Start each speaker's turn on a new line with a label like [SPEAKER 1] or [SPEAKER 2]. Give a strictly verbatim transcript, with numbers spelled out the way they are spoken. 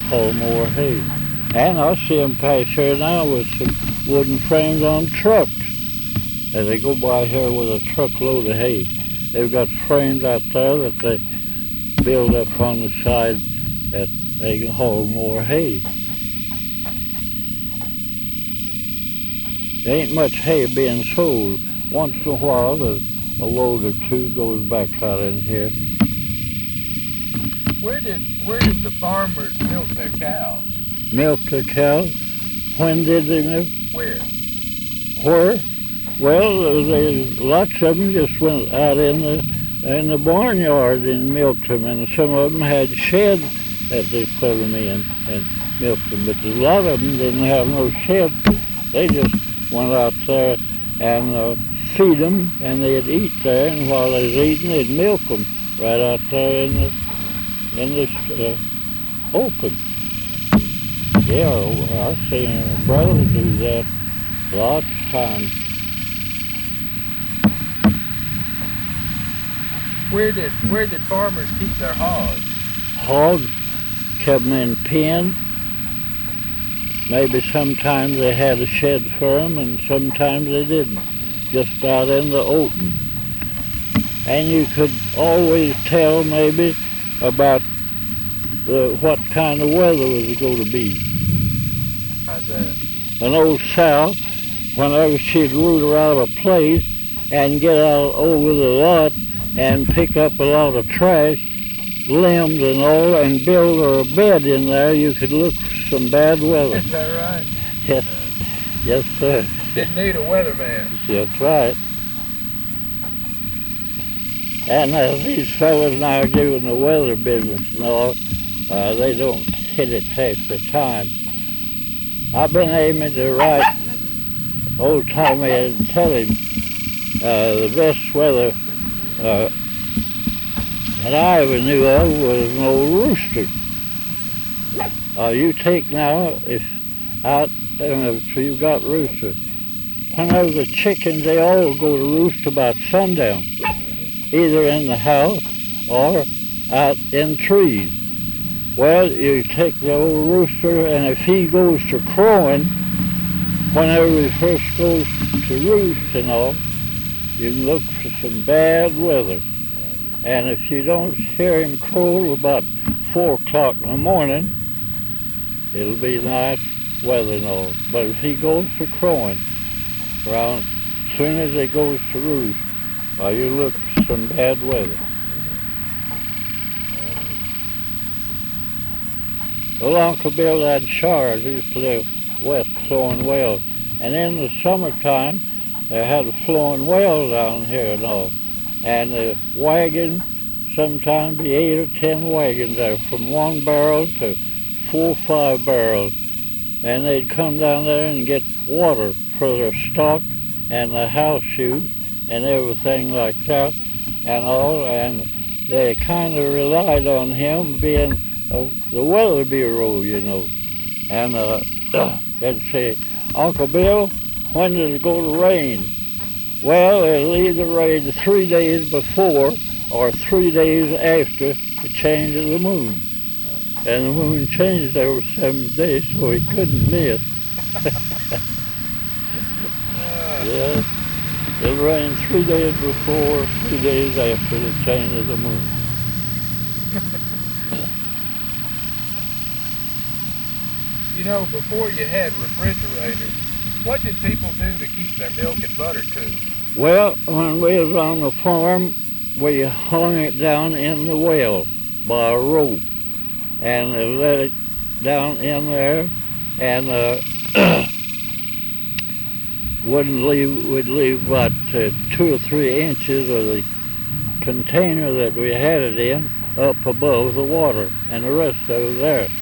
[SPEAKER 1] haul more hay. And I see them pass here now with some wooden frames on trucks. And they go by here with a truckload of hay. They've got frames out there that they build up on the side that they can haul more hay. There ain't much hay being sold. Once in a while, a, a load or two goes back out in here.
[SPEAKER 2] Where did where did the farmers milk their cows?
[SPEAKER 1] Milk their cows? When did they milk?
[SPEAKER 2] Where?
[SPEAKER 1] Where? Well, they, lots of them just went out in the in the barnyard and milked them, and some of them had sheds that they put them in and milked them. But a lot of them didn't have no shed. They just went out there and uh, feed them, and they'd eat there, and while they was eating, they'd milk them right out there in the in this uh, open. Yeah, I've seen a brother do that lots of times.
[SPEAKER 2] Where did where did farmers keep their hogs?
[SPEAKER 1] Hogs, kept them in pen. Maybe sometimes they had a shed for them, and sometimes they didn't. Just out in the open. And you could always tell maybe about the, what kind of weather was going to be.
[SPEAKER 2] How's that?
[SPEAKER 1] An old sow, whenever she'd root around a place and get out over the lot and pick up a lot of trash, limbs and all, and build her a bed in there, you could look for some bad weather.
[SPEAKER 2] Is that right?
[SPEAKER 1] Yes, yes, sir.
[SPEAKER 2] Didn't need a weatherman.
[SPEAKER 1] That's right. And uh, these fellas now doing the weather business and all, uh, they don't hit it half the time. I've been aiming to write old Tommy and tell him uh, the best weather uh, that I ever knew of was an old rooster. Uh, you take now, if out, uh, if you've got roosters, whenever the chickens, they all go to roost about sundown, either in the house or out in trees. Well, you take the old rooster, and if he goes to crowing, whenever he first goes to roost and all, you can look for some bad weather. And if you don't hear him crow about four o'clock in the morning, it'll be nice weather and all. But if he goes to crowing, around as soon as he goes to roost, well, you look for some bad weather. Well, Uncle Bill had showers. He used to live west flowing wells. And in the summertime, they had a flowing well down here and all. And the wagon, sometimes be eight or ten wagons there, from one barrel to four or five barrels. And they'd come down there and get water for their stock and the house shoes and everything like that and all. And they kind of relied on him being uh, the weather bureau, you know. And uh, they'd say, Uncle Bill, when does it go to rain? Well, it'll either rain three days before or three days after the change of the moon. And the moon changed every seven days, so he couldn't miss. Yeah, it'll rain three days before, three days after the change of the moon.
[SPEAKER 2] You know, before you had refrigerators, what did people do to keep their milk and butter cool?
[SPEAKER 1] Well, when we was on the farm, we hung it down in the well by a rope and uh, let it down in there, and uh, wouldn't leave, would leave about uh, two or three inches of the container that we had it in up above the water, and the rest of it was there.